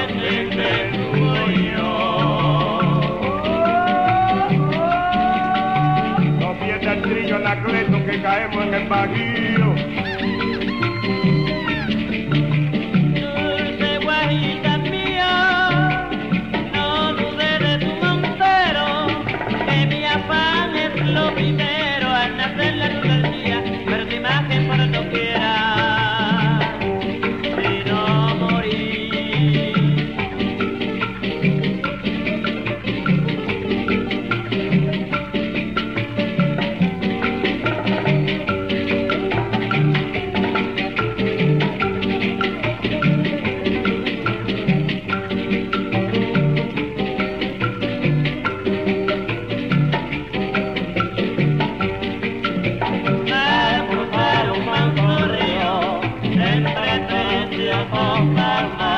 Que caemos en el baguío. Dulce guajita mía, no dudes de tu montero, que mi afán es lo primero al nacer la luz del día, ver tu imagen por doquiera, si no morir. Entre 3 ojos